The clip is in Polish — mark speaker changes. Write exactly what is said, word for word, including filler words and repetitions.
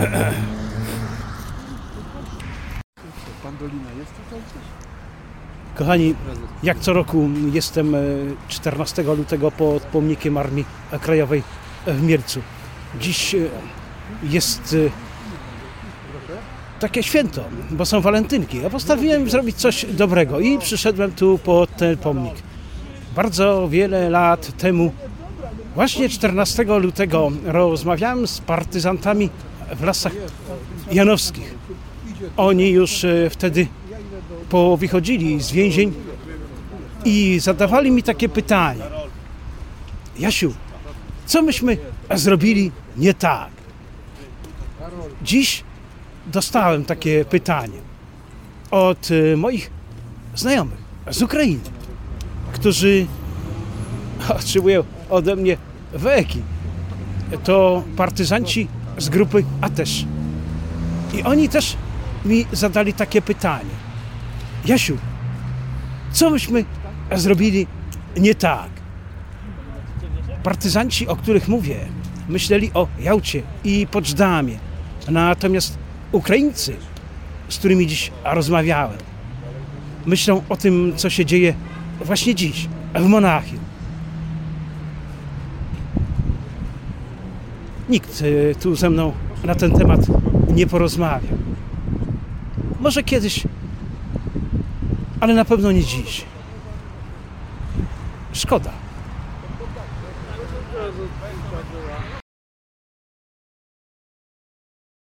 Speaker 1: Bandolina jest tutaj coś?
Speaker 2: Kochani, jak co roku jestem czternastego lutego pod pomnikiem Armii Krajowej w Mielcu. Dziś jest takie święto, bo są walentynki. Ja postanowiłem zrobić coś dobrego i przyszedłem tu pod ten pomnik. Bardzo wiele lat temu, właśnie czternastego lutego, rozmawiałem z partyzantami w Lasach Janowskich. Oni już wtedy powychodzili z więzień i zadawali mi takie pytanie. Jasiu, co myśmy zrobili nie tak? Dziś dostałem takie pytanie od moich znajomych z Ukrainy, którzy otrzymują ode mnie weki. To partyzanci z grupy A też. I oni też mi zadali takie pytanie. Jasiu, co myśmy zrobili nie tak? Partyzanci, o których mówię, myśleli o Jałcie i Poczdamie. Natomiast Ukraińcy, z którymi dziś rozmawiałem, myślą o tym, co się dzieje właśnie dziś, w Monachium. Nikt tu ze mną na ten temat nie porozmawia. Może kiedyś, ale na pewno nie dziś. Szkoda.